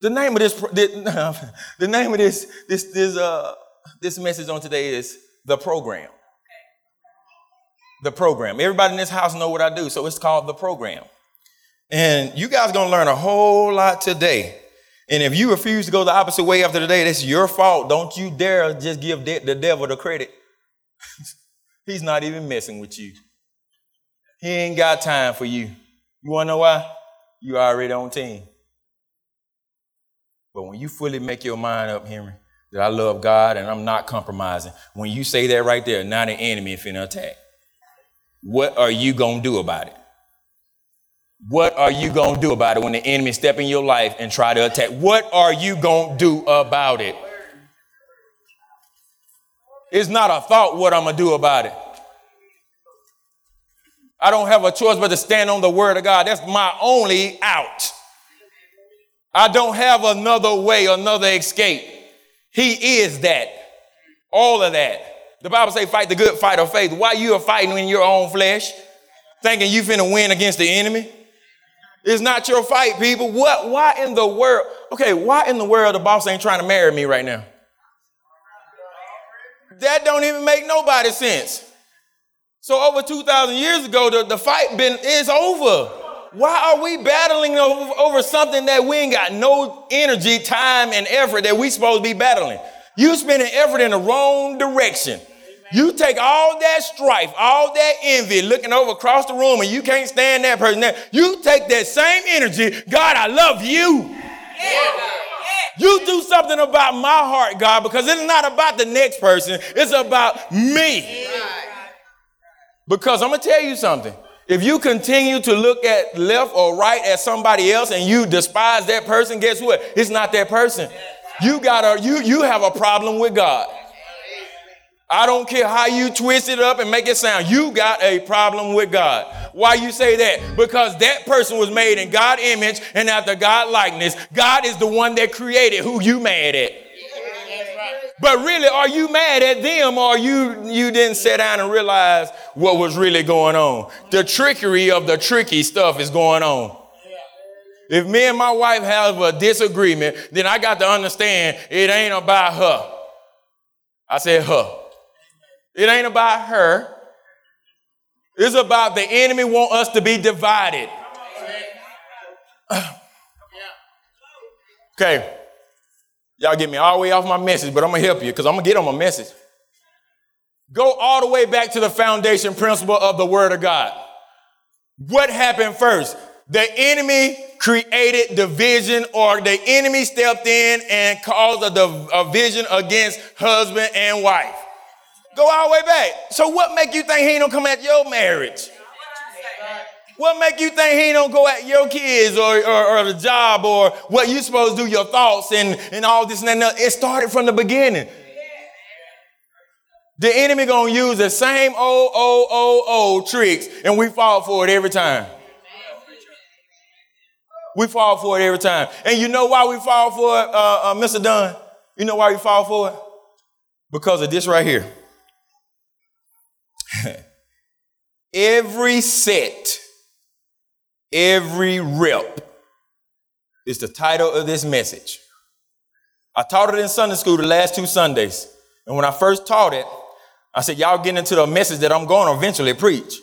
The name of this message on today is The Program. The Program. Everybody in this house know what I do, so it's called The Program. And you guys are going to learn a whole lot today. And if you refuse to go the opposite way after today, that's your fault. Don't you dare just give the devil the credit. He's not even messing with you. He ain't got time for you. You want to know why? You already on team. But when you fully make your mind up, Henry, that I love God and I'm not compromising, when you say that right there, now the enemy is finna attack. What are you going to do about it? What are you going to do about it when the enemy step in your life and try to attack? What are you going to do about it? It's not a thought what I'm going to do about it. I don't have a choice but to stand on the word of God. That's my only out. I don't have another way, another escape. He is that. All of that. The Bible says fight the good fight of faith. Why you are fighting in your own flesh? Thinking you finna win against the enemy? It's not your fight, people. Why in the world? Okay, why in the world the boss ain't trying to marry me right now? That don't even make nobody sense. So over 2,000 years ago, the fight is over. Why are we battling over something that we ain't got no energy, time, and effort that we supposed to be battling? You spending effort in the wrong direction. You take all that strife, all that envy, looking over across the room, and you can't stand that person there. You take that same energy. God, I love you. Yeah. You do something about my heart, God, because it's not about the next person. It's about me. Because I'm going to tell you something. If you continue to look at left or right at somebody else and you despise that person, guess what? It's not that person. You have a problem with God. I don't care how you twist it up and make it sound. You got a problem with God. Why you say that? Because that person was made in God's image and after God's likeness. God is the one that created who you mad at. But really, are you mad at them or you didn't sit down and realize what was really going on? The trickery of the tricky stuff is going on. If me and my wife have a disagreement, then I got to understand it ain't about her. I said her. It ain't about her. It's about the enemy want us to be divided. Okay. Y'all get me all the way off my message, but I'm going to help you because I'm going to get on my message. Go all the way back to the foundation principle of the word of God. What happened first? The enemy created division, or the enemy stepped in and caused a division against husband and wife. Go all the way back. So what make you think he don't come at your marriage? What make you think he don't go at your kids or the job or what you supposed to do, your thoughts and all this and that? It started from the beginning. The enemy gonna use the same old tricks, and we fall for it every time. We fall for it every time. And you know why we fall for it, Mr. Dunn? You know why we fall for it? Because of this right here. Every set, every rep is the title of this message. I taught it in Sunday school the last 2 Sundays. And when I first taught it, I said, y'all getting into the message that I'm going to eventually preach.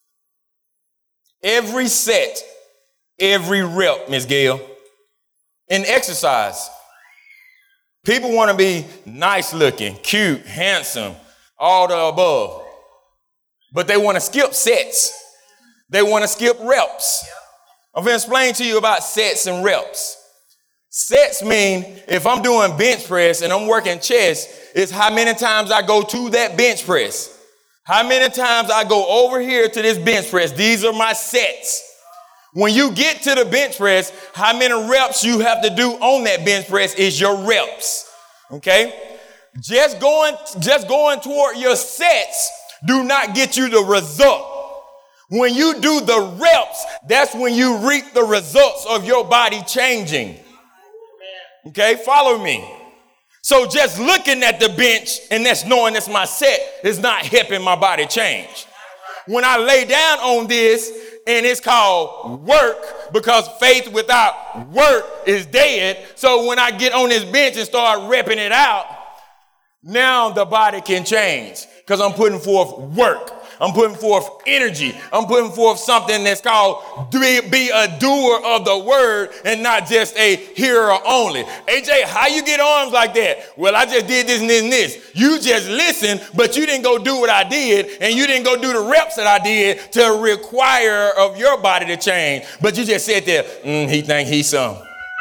Every set, every rep, Miss Gail. In exercise, people want to be nice looking, cute, handsome, all the above. But they want to skip sets. They want to skip reps. I'm going to explain to you about sets and reps. Sets mean if I'm doing bench press and I'm working chest, it's how many times I go to that bench press. How many times I go over here to this bench press. These are my sets. When you get to the bench press, how many reps you have to do on that bench press is your reps. Okay? Just going toward your sets do not get you the result. When you do the reps, that's when you reap the results of your body changing. Okay, follow me. So just looking at the bench and that's knowing that's my set is not helping my body change. When I lay down on this and it's called work, because faith without work is dead. So when I get on this bench and start repping it out, now the body can change because I'm putting forth work. I'm putting forth energy. I'm putting forth something that's called be a doer of the word and not just a hearer only. AJ, how you get arms like that? Well, I just did this and this and this. You just listened, but you didn't go do what I did, and you didn't go do the reps that I did to require of your body to change. But you just said there, he think he's some.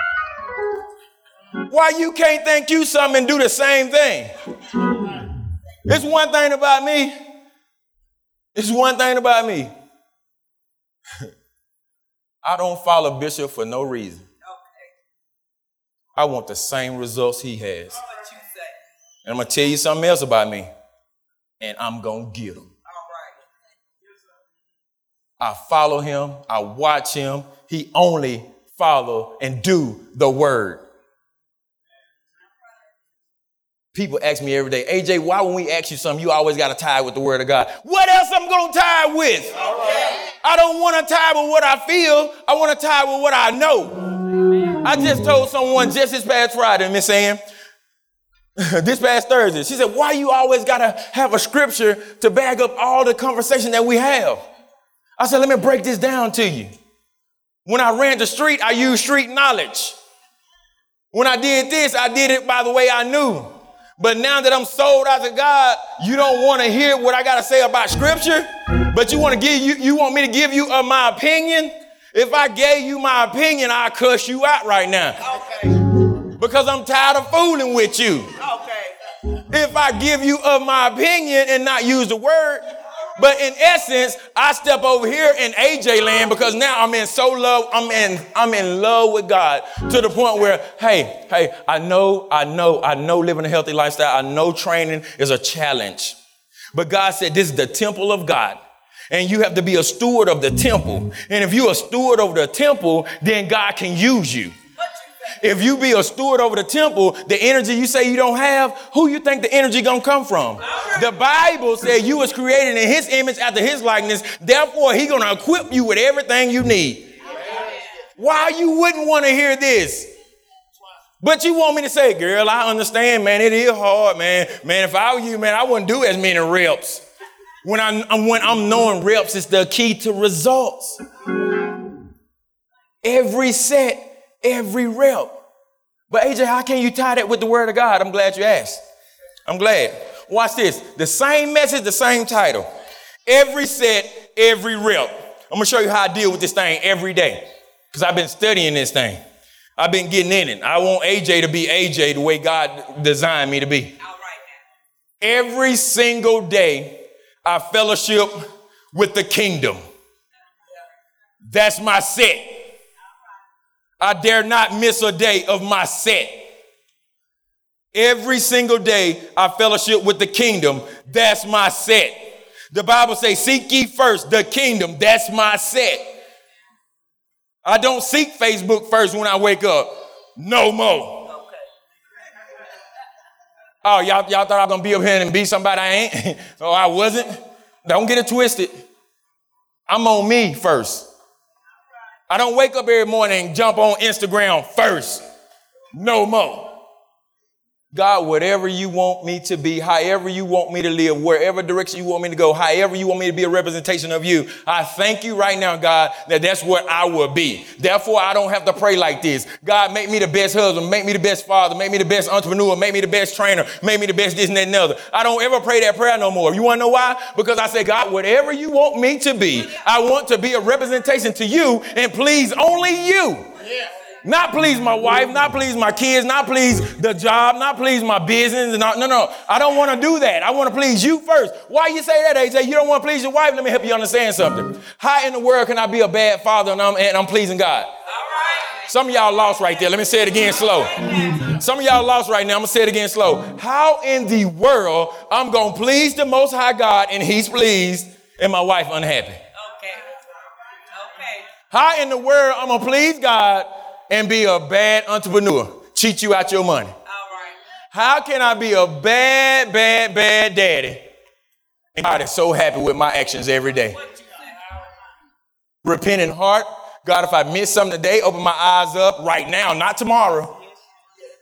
Why you can't think you something and do the same thing? It's one thing about me. It's one thing about me. I don't follow Bishop for no reason. Okay. I want the same results he has. And I'm going to tell you something else about me. And I'm going to get them. I follow him. I watch him. He only follow and do the word. People ask me every day, AJ, why when we ask you something, you always got to tie with the word of God? What else I'm going to tie with? Okay. I don't want to tie with what I feel. I want to tie with what I know. I just told someone just this past Friday, Miss Ann, this past Thursday, she said, why you always got to have a scripture to bag up all the conversation that we have? I said, let me break this down to you. When I ran the street, I used street knowledge. When I did this, I did it by the way I knew. But now that I'm sold out to God, you don't want to hear what I got to say about scripture, but you want me to give you my opinion? If I gave you my opinion, I'd cuss you out right now. Okay. Because I'm tired of fooling with you. Okay. If I give you my opinion and not use the word, but in essence, I step over here in AJ land because now I'm in love with God to the point where, hey, I know living a healthy lifestyle. I know training is a challenge, but God said this is the temple of God and you have to be a steward of the temple. And if you're a steward over the temple, then God can use you. If you be a steward over the temple, the energy you say you don't have, who you think the energy gonna come from? The Bible said you was created in his image after his likeness. Therefore, he gonna equip you with everything you need. Why you wouldn't want to hear this? But you want me to say, girl, I understand, man. It is hard, man. Man, if I were you, man, I wouldn't do as many reps. When I'm knowing reps is the key to results. Every set, every rep. But AJ, how can you tie that with the word of God? I'm glad you asked. I'm glad. Watch this. The same message, the same title. Every set, every rep. I'm going to show you how I deal with this thing every day because I've been studying this thing. I've been getting in it. I want AJ to be AJ the way God designed me to be. All right. Every single day, I fellowship with the kingdom. That's my set. I dare not miss a day of my set. Every single day I fellowship with the kingdom. That's my set. The Bible says, seek ye first the kingdom. That's my set. I don't seek Facebook first when I wake up. No more. Okay. Oh, y'all thought I was going to be up here and be somebody I ain't? Oh, I wasn't. Don't get it twisted. I'm on me first. I don't wake up every morning and jump on Instagram first. No more. God, whatever you want me to be, however you want me to live, wherever direction you want me to go, however you want me to be a representation of you, I thank you right now, God, that that's what I will be. Therefore, I don't have to pray like this. God, make me the best husband, make me the best father, make me the best entrepreneur, make me the best trainer, make me the best this and that and the other. I don't ever pray that prayer no more. You want to know why? Because I say, God, whatever you want me to be, I want to be a representation to you and please only you. Yeah. Not please my wife, not please my kids, not please the job, not please my business. No. I don't want to do that. I want to please you first. Why you say that, AJ? You don't want to please your wife? Let me help you understand something. How in the world can I be a bad father and I'm pleasing God? All right. Some of y'all lost right there. Let me say it again slow. Some of y'all lost right now. I'm going to say it again slow. How in the world I'm going to please the Most High God and he's pleased and my wife unhappy? Okay. How in the world I'm going to please God and be a bad entrepreneur, cheat you out your money? All right. How can I be a bad daddy and God is so happy with my actions every day? repentant heart. God, if I miss something today, open my eyes up right now, not tomorrow.